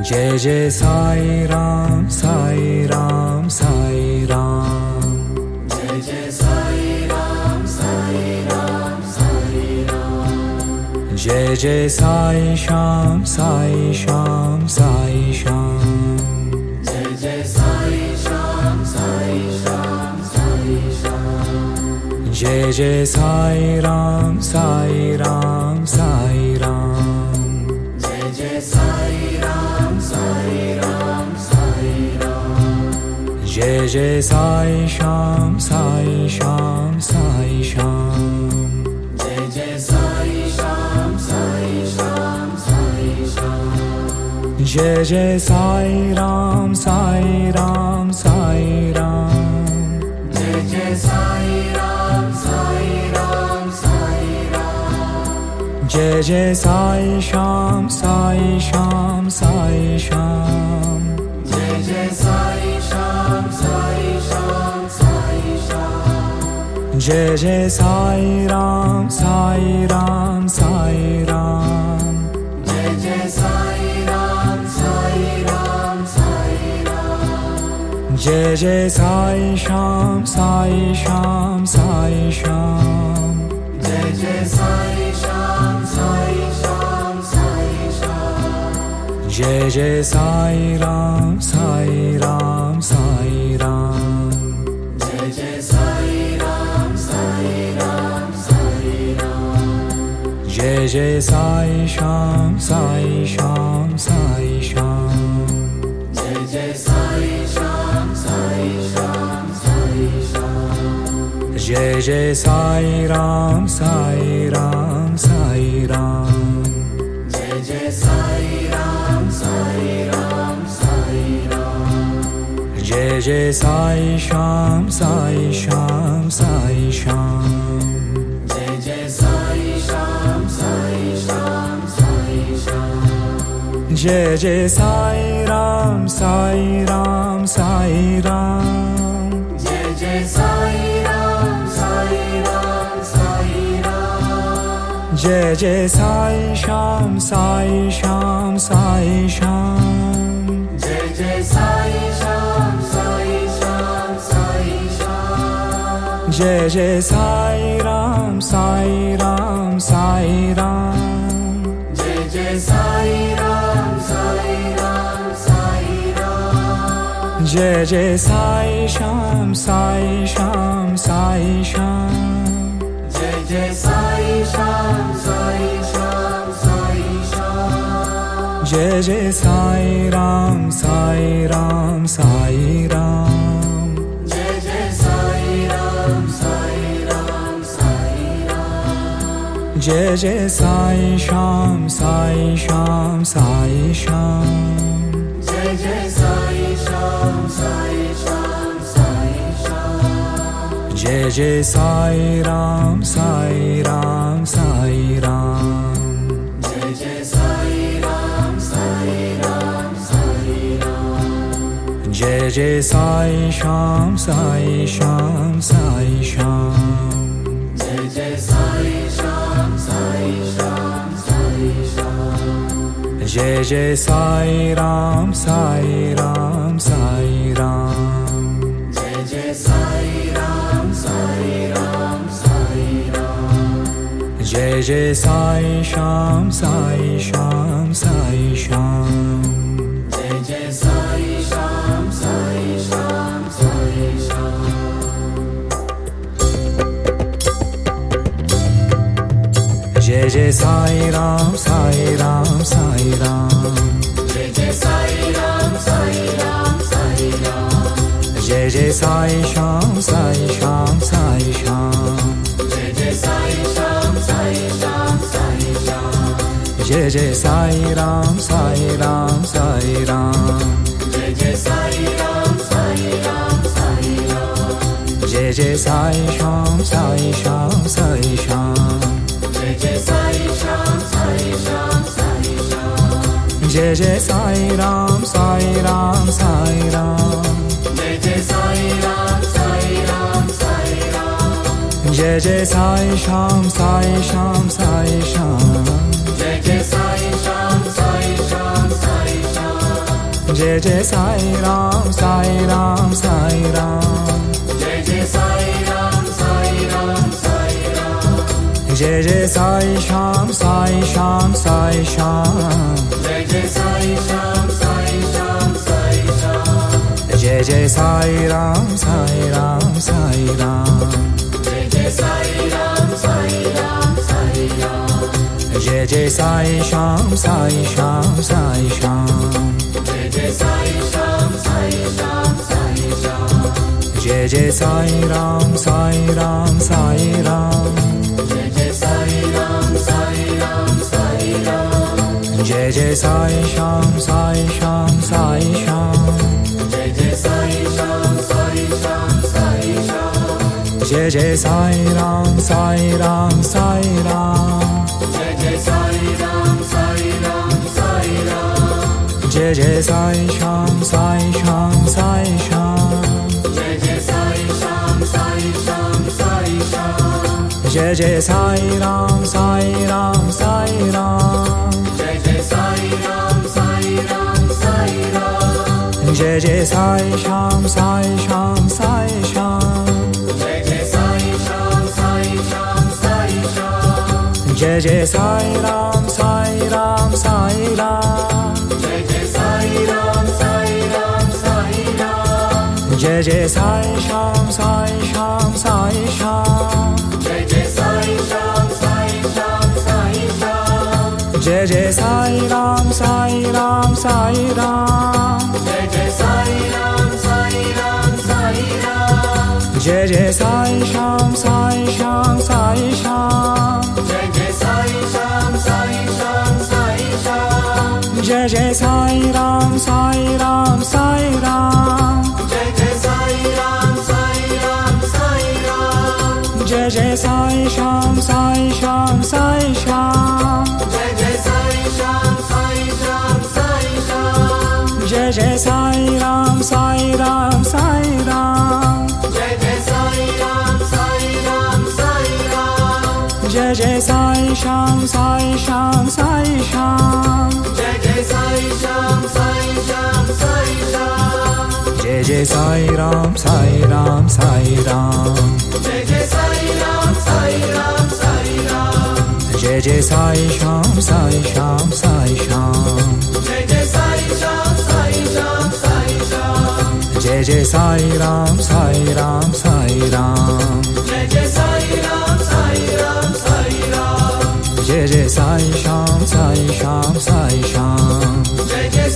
Jai Jai Sai Ram Sai Ram Sai Ram. Jai Jai Sai Ram Sai Ram Sai Ram. Jai Jai Sai Shyam Sai Shyam Sai Shyam. Jai Jai Sai Shyam Sai Shyam Sai Shyam. Jai Jai Sai Ram Sai Ram Sai Ram. Jai Jai Sai Ram Sai Ram Sai Ram. Jai Jai Sai Shyam Sai Shyam Sai Shyam. Jai Jai Sai Shyam Sai Shyam Sai Shyam. Jai Jai Sai Ram Sai Ram Sai Ram. Jai Jai Sai Ram Sai Ram Sai Ram. Jai Jai Sai Shyam Sai Shyam Sai Shyam. Jai Jai Sai Shyam Sai Shyam Sai Shyam. Jai Jai Sai Ram Sai Ram Sai Ram. Jai Jai Sai Ram Sai Ram Sai Ram. Jai Jai Sai Shyam Sai Shyam Sai Shyam. Jai Jai Sai Shyam Sai Shyam Sai Shyam. Jai Jai Sai Ram Sai Ram Sai Ram. Jai Jai Sai Ram Sai Ram Sai Ram. Jai Jai Sai Shyam Sai Shyam Sai Shyam. Jai Jai Sai Shyam Sai Shyam Sai Shyam. Jai Jai Sai Ram Sai Ram Sai Ram. Jai Jai Sai Ram Sai Ram Sai Ram. Jai Jai Sai Shyam Sai Shyam Sai Shyam. Jai Jai Sai Shyam Sai Shyam Sai Shyam. Jai Jai Sai Ram Sai Ram Sai Ram. Jai Jai Sai Ram Sai Ram Sai Ram. Jai Jai Sai Shyam Sai Shyam Sai Shyam. Jai Jai Sai Shyam Sai Shyam Sai Shyam. Jai Jai Sai Ram Sai Ram Sai Ram. Jai Jai Sai Ram Sai Ram Sai Ram. Jai Jai Sai Shyam Sai Shyam Sai Shyam. Jai Jai Sai Shyam Sai Shyam Sai Shyam. Jai Jai Sai Ram Sai Ram Sai Ram. Jai Jai Sai Ram Sai Ram Sai Ram. Jai Jai Sai Shyam Sai Shyam Sai Shyam. Jai Jai Sai Shyam Sai Shyam Sai Shyam. Jai Jai Sai Ram Sai Ram Sai Ram. Jai Jai Sai Ram Sai Ram Sai Ram. Jai Jai Sai Shyam Sai Shyam Sai Shyam. Jai Jai Sai Shyam Sai Shyam Sai Shyam. Jai Jai Sai Ram Sai Ram Sai Ram. Jai Jai Sai Ram Sai Ram Sai Ram. Jai Jai Sai Shyam Sai Shyam Sai Shyam. Jai Jai Sai Shyam Sai Shyam Sai Shyam. Jai Jai Sai Ram Sai Ram Sai Ram. Jai Jai Sai Ram Sai Ram Sai Ram. Jai Jai Sai Shyam Sai Shyam Sai Shyam. Jai Jai Sai Shyam Sai Shyam Sai Shyam. Jai Jai Sai Ram Sai Ram Sai Ram. Jai Jai Sai Ram Sai Ram Sai Ram. Jai Jai Sai Shyam Sai Shyam Sai Shyam. Jai Jai Sai Shyam Sai Shyam Sai Shyam. Jai Jai Sai Ram Sai Ram Sai Ram. Jai Jai Sai Ram Sai Ram Sai Ram. Jai Jai Sai Shyam Sai Shyam Sai Shyam. Jai Jai Sai Shyam Sai Shyam Sai Shyam. Jai Jai Sai Ram Sai Ram Sai Ram Jai Jai Sai Ram Sai Ram Sai Ram Jai Jai Sai Shyam Sai Shyam Sai Shyam Jai Jai Sai Shyam Sai Shyam Sai Shyam Jai Jai Sai Ram Sai Ram Sai Ram Jai Jai Sai Ram Sai Ram Sai Ram Jai Jai Sai Shyam Sai Shyam Sai Shyam Jai Jai Sai Shyam Sai Shyam Sai Shyam Jai Jai Sai Ram Sai Ram Sai Ram Jai Jai Sai Ram Sai Ram Sai Ram Jai Jai Sai Shyam Sai Shyam Sai Shyam Jai Jai Sai Shyam Sai Shyam Sai Shyam Jai Jai Sai Ram Sai Ram Sai Ram Jai Jai Sai Ram Sai Ram Sai Ram Jai Jai Sai Shyam Sai Shyam Sai Shyam Jai Jai Sai Shyam Sai Shyam Sai Shyam Jai Jai Sai Ram Sai Ram Sai Ram Jai Jai Sai Ram Sai Ram Sai Ram Jai Jai Sai Shyam Sai Shyam Sai Shyam Jai Jai Sai Shyam Sai Shyam Sai Shyam Jai Jai Sai Ram Sai Ram Sai Ram Jai Jai Sai Ram Sai Ram Sai Ram Jai Jai Sai Shyam Sai Shyam Sai Shyam Jai Jai Sai Shyam Sai Shyam Sai Shyam Jai Jai Sai Ram Sai Ram Sai Ram Jai Jai Sai Ram Sai Ram Sai Ram Jai Jai Sai Shyam Sai Shyam Sai Shyam Jai Jai Sai Shyam Sai Shyam Sai Shyam Jai Jai Sai Ram Sai Ram Sai Ram Jai Jai Sai Ram Sai Ram Sai Ram Jai Jai Sai Shyam Sai Shyam Sai Shyam Jai Jai Sai Shyam Sai Shyam Sai Shyam Jai Jai Sai Ram Sai Ram Sai Ram Jai Jai Sai Ram Sai Ram Sai Ram Jai Jai Sai Shyam Sai Shyam Sai Shyam Jai Jai Sai Shyam Sai Shyam Sai Shyam Jai Jai Sai Ram Sai Ram Sai Ram Jai Jai Sai Ram Sai Ram Sai Ram Jai Jai Sai Shyam Sai Shyam Sai Shyam Jai Jai Sai Shyam Sai Shyam Sai Shyam Jai Jai Sai Ram Sai Ram Sai Ram Jai Jai Sai Ram Sai Ram Sai Ram Jai Jai Sai Shyam Sai Shyam Sai Shyam Jai Jai